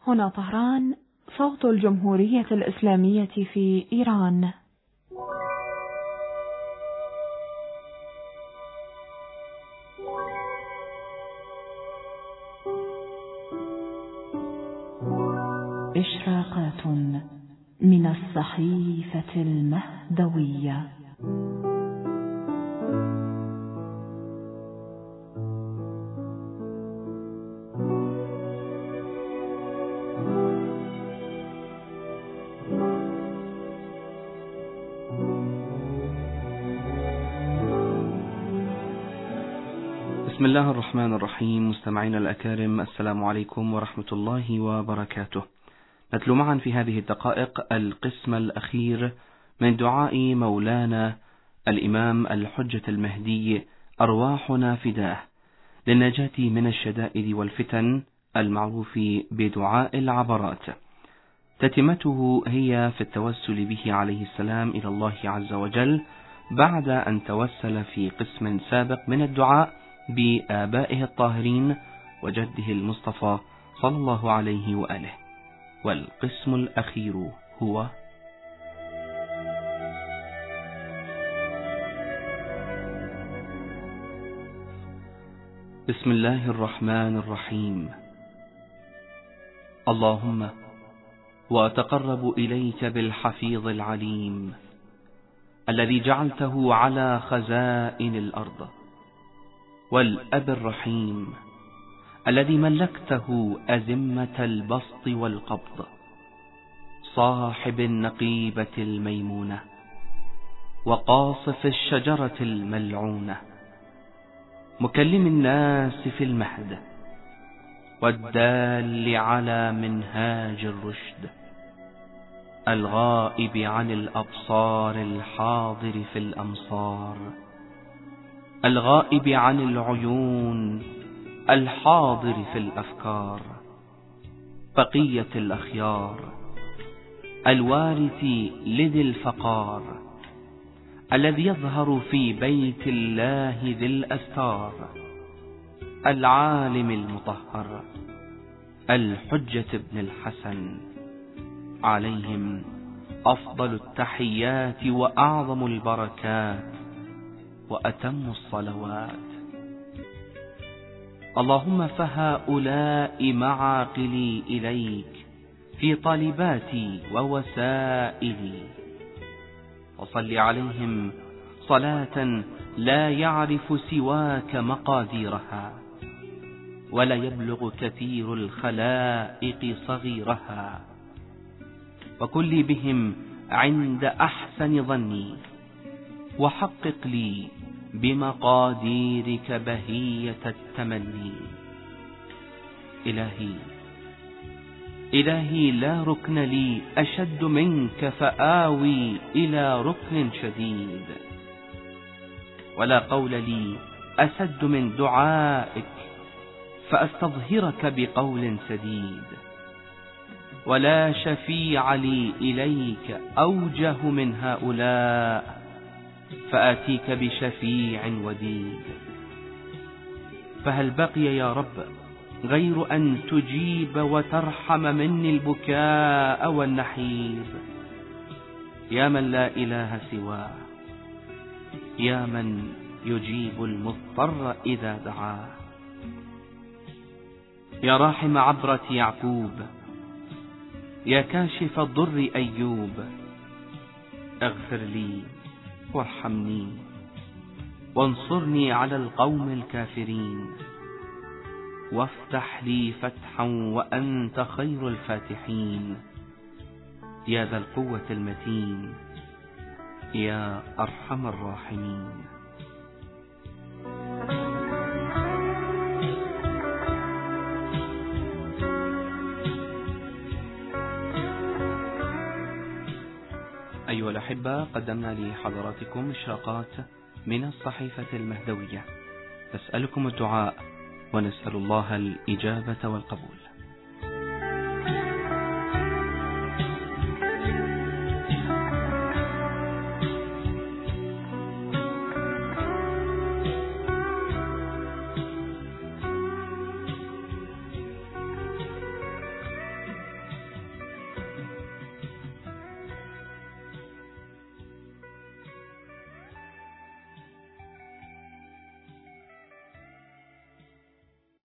هنا طهران، صوت الجمهورية الإسلامية في إيران. إشراقات من الصحيفة المهدوية. بسم الله الرحمن الرحيم. مستمعينا الأكارم، السلام عليكم ورحمة الله وبركاته. نتلو معا في هذه الدقائق القسم الأخير من دعاء مولانا الإمام الحجة المهدي أرواحنا فداه للنجاة من الشدائد والفتن، المعروف بدعاء العبرات. تتمته هي في التوسل به عليه السلام إلى الله عز وجل بعد أن توسل في قسم سابق من الدعاء بآبائه الطاهرين وجده المصطفى صلى الله عليه وآله. والقسم الأخير هو: بسم الله الرحمن الرحيم. اللهم وأتقرب إليك بالحفيظ العليم الذي جعلته على خزائن الأرض، والأب الرحيم الذي ملكته أزمة البسط والقبض، صاحب النقيبة الميمونة وقاصف الشجرة الملعونة، مكلم الناس في المهد والدال على منهاج الرشد، الغائب عن الأبصار الحاضر في الأمصار، الغائب عن العيون الحاضر في الأفكار، بقية الأخيار، الوارث لذي الفقار، الذي يظهر في بيت الله ذي الأستار، العالم المطهر، الحجة بن الحسن، عليهم أفضل التحيات وأعظم البركات وأتم الصلوات. اللهم فهؤلاء معاقلي إليك في طالباتي ووسائلي، وصل عليهم صلاة لا يعرف سواك مقاديرها، ولا يبلغ كثير الخلائق صغيرها، وكن لي بهم عند أحسن ظني، وحقق لي بمقاديرك بهية التمني. إلهي لا ركن لي أشد منك فآوي إلى ركن شديد، ولا قول لي أسد من دعائك فأستظهرك بقول سديد، ولا شفيع لي إليك أوجه من هؤلاء فآتيك بشفيع وديد. فهل بقي يا رب غير أن تجيب وترحم مني البكاء والنحيب؟ يا من لا إله سواه، يا من يجيب المضطر إذا دعاه، يا راحم عبرة يعقوب، يا كاشف الضر أيوب، اغفر لي وارحمني وانصرني على القوم الكافرين، وافتح لي فتحا وأنت خير الفاتحين، يا ذا القوة المتين، يا أرحم الراحمين. أيها الأحبة، قدمنا لحضراتكم إشراقات من الصحيفة المهدوية، نسألكم الدعاء ونسأل الله الإجابة والقبول.